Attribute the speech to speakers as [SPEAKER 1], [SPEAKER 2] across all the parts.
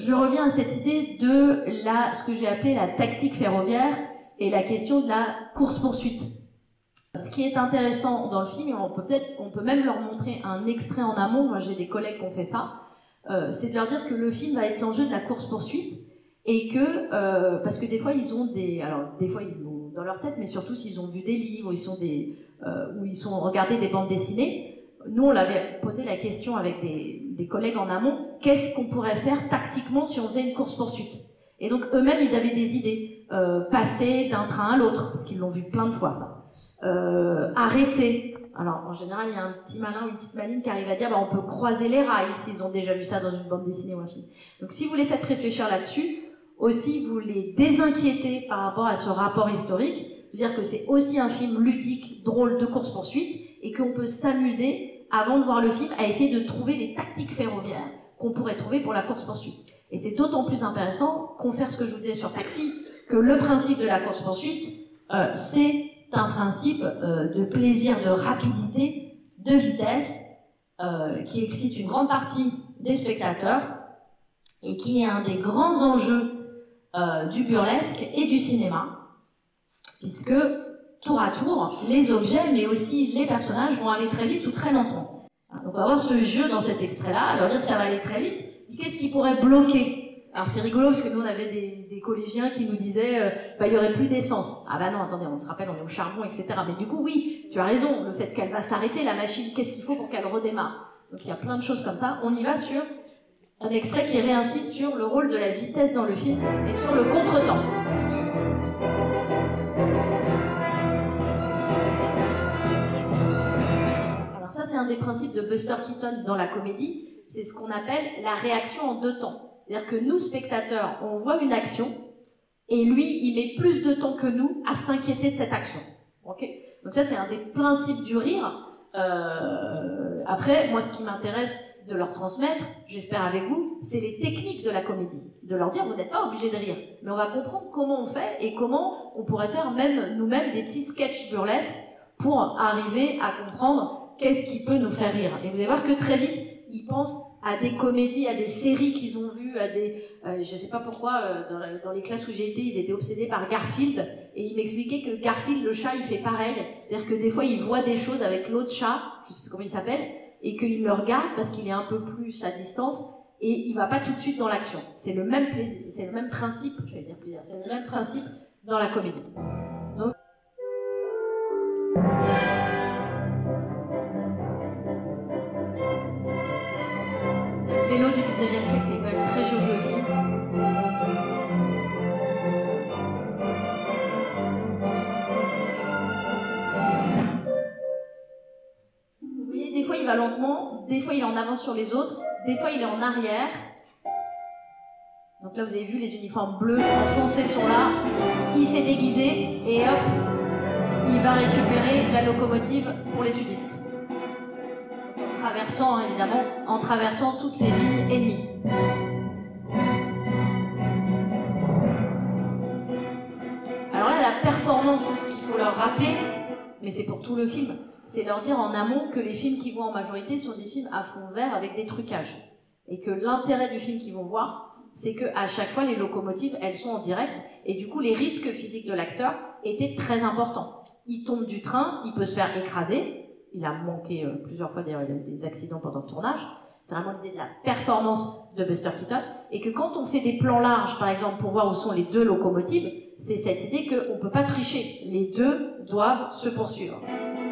[SPEAKER 1] Je reviens à cette idée de ce que j'ai appelé la tactique ferroviaire et la question de la course-poursuite. Ce qui est intéressant dans le film, et on peut même leur montrer un extrait en amont, moi j'ai des collègues qui ont fait ça, c'est de leur dire que le film va être l'enjeu de la course-poursuite et que, parce que des fois ils ont des fois ils l'ont dans leur tête, mais surtout s'ils ont vu des livres, ou ils ont regardé des bandes dessinées. Nous, on l'avait posé la question avec des collègues en amont, qu'est-ce qu'on pourrait faire tactiquement si on faisait une course-poursuite? Et donc, eux-mêmes, ils avaient des idées. Passer d'un train à l'autre, parce qu'ils l'ont vu plein de fois, ça. Arrêter. Alors, en général, il y a un petit malin ou une petite maline qui arrive à dire, on peut croiser les rails, s'ils ont déjà vu ça dans une bande dessinée ou un film. Donc, si vous les faites réfléchir là-dessus, aussi, vous les désinquiétez par rapport à ce rapport historique, c'est-à-dire que c'est aussi un film ludique, drôle, de course-poursuite, et qu'on peut s'amuser, avant de voir le film, à essayer de trouver des tactiques ferroviaires qu'on pourrait trouver pour la course-poursuite. Et c'est d'autant plus intéressant qu'on fait ce que je vous disais sur Taxi, que le principe de la course-poursuite, c'est un principe de plaisir, de rapidité, de vitesse, qui excite une grande partie des spectateurs, et qui est un des grands enjeux du burlesque et du cinéma, puisque tour à tour, les objets, mais aussi les personnages vont aller très vite ou très lentement. Donc on va avoir ce jeu dans cet extrait-là, alors dire que ça va aller très vite, qu'est-ce qui pourrait bloquer? Alors c'est rigolo parce que nous on avait des collégiens qui nous disaient il y aurait plus d'essence. Ah bah non, attendez, on se rappelle, on est au charbon, etc. Mais du coup oui, tu as raison, le fait qu'elle va s'arrêter, la machine, qu'est-ce qu'il faut pour qu'elle redémarre? Donc il y a plein de choses comme ça. On y va sur un extrait qui réinsiste sur le rôle de la vitesse dans le film et sur le contretemps. Ça, c'est un des principes de Buster Keaton dans la comédie, c'est ce qu'on appelle la réaction en deux temps. C'est-à-dire que nous, spectateurs, on voit une action, et lui, il met plus de temps que nous à s'inquiéter de cette action. Okay ? Donc ça, c'est un des principes du rire. Après, moi, ce qui m'intéresse de leur transmettre, j'espère avec vous, c'est les techniques de la comédie. De leur dire, vous n'êtes pas obligés de rire, mais on va comprendre comment on fait, et comment on pourrait faire même nous-mêmes des petits sketchs burlesques pour arriver à comprendre qu'est-ce qui peut nous faire rire. Et vous allez voir que très vite, ils pensent à des comédies, à des séries qu'ils ont vues, à des... je sais pas pourquoi, dans les classes où j'ai été, ils étaient obsédés par Garfield, et ils m'expliquaient que Garfield, le chat, il fait pareil. C'est-à-dire que des fois, il voit des choses avec l'autre chat, je sais plus comment il s'appelle, et qu'il le regarde parce qu'il est un peu plus à distance, et il va pas tout de suite dans l'action. C'est le même plaisir, c'est le même principe, je vais dire plaisir, c'est le même principe dans la comédie. Donc, le vélo du 19e siècle est quand même très joli aussi. Vous voyez, des fois il va lentement, des fois il est en avance sur les autres, des fois il est en arrière. Donc là vous avez vu, les uniformes bleus enfoncés sont là, il s'est déguisé et hop, il va récupérer la locomotive pour les sudistes. Traversant, évidemment, en traversant toutes les lignes ennemies. Alors là, la performance qu'il faut leur rappeler, mais c'est pour tout le film, c'est leur dire en amont que les films qu'ils voient en majorité sont des films à fond vert avec des trucages. Et que l'intérêt du film qu'ils vont voir, c'est qu'à chaque fois, les locomotives, elles sont en direct, et du coup, les risques physiques de l'acteur étaient très importants. Il tombe du train, il peut se faire écraser. Il a manqué plusieurs fois, d'ailleurs, il a eu des accidents pendant le tournage. C'est vraiment l'idée de la performance de Buster Keaton. Et que quand on fait des plans larges, par exemple, pour voir où sont les deux locomotives, c'est cette idée qu'on ne peut pas tricher. Les deux doivent se poursuivre.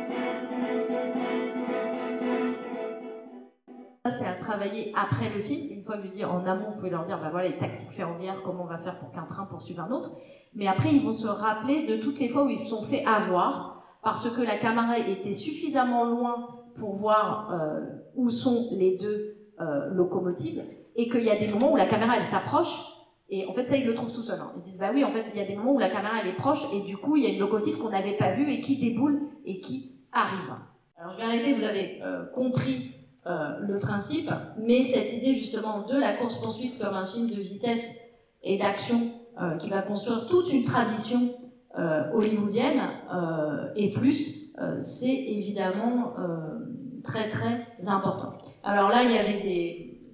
[SPEAKER 1] Ça, c'est à travailler après le film. Une fois que je dis en amont, vous pouvez leur dire, voilà, les tactiques ferroviaires, comment on va faire pour qu'un train poursuive un autre. Mais après, ils vont se rappeler de toutes les fois où ils se sont fait avoir, parce que la caméra était suffisamment loin pour voir où sont les deux locomotives, et qu'il y a des moments où la caméra elle s'approche, et en fait ça ils le trouvent tout seuls. Ils disent oui, en fait il y a des moments où la caméra elle est proche, et du coup il y a une locomotive qu'on n'avait pas vue et qui déboule et qui arrive. Alors je vais arrêter, vous avez compris le principe, mais cette idée justement de la course-poursuite comme un film de vitesse et d'action qui va construire toute une tradition hollywoodienne et plus, c'est évidemment très très important. Alors là, il y avait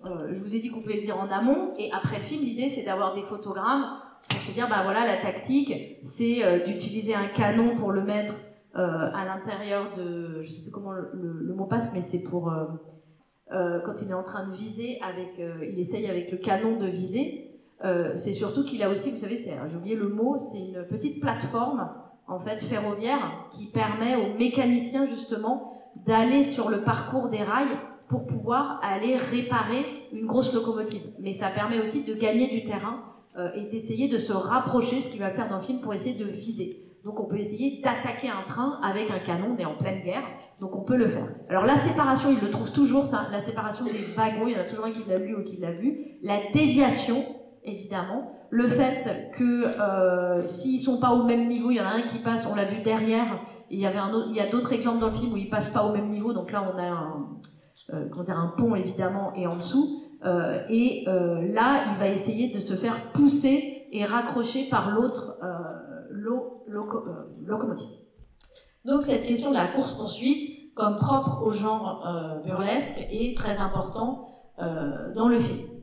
[SPEAKER 1] je vous ai dit qu'on pouvait le dire en amont, et après le film, l'idée c'est d'avoir des photogrammes pour se dire, bah voilà, la tactique, c'est d'utiliser un canon pour le mettre à l'intérieur de, je sais plus comment le mot passe, mais c'est pour quand il est en train de viser, il essaye avec le canon de viser. C'est surtout qu'il a aussi, vous savez, j'ai oublié le mot, c'est une petite plateforme en fait ferroviaire qui permet aux mécaniciens justement d'aller sur le parcours des rails pour pouvoir aller réparer une grosse locomotive. Mais ça permet aussi de gagner du terrain et d'essayer de se rapprocher, ce qu'il va faire dans le film, pour essayer de viser. Donc on peut essayer d'attaquer un train avec un canon, on est en pleine guerre, donc on peut le faire. Alors la séparation, il le trouve toujours, ça, la séparation des wagons, il y en a toujours un qui l'a lu ou qui l'a vu. La déviation, évidemment. Le fait que s'ils sont pas au même niveau, il y en a un qui passe, on l'a vu derrière, et il y a d'autres exemples dans le film où ils passent pas au même niveau, donc là on a un pont évidemment et en dessous, là il va essayer de se faire pousser et raccrocher par l'autre locomotive. Donc cette question de la course-poursuite comme propre au genre burlesque est très important dans le film.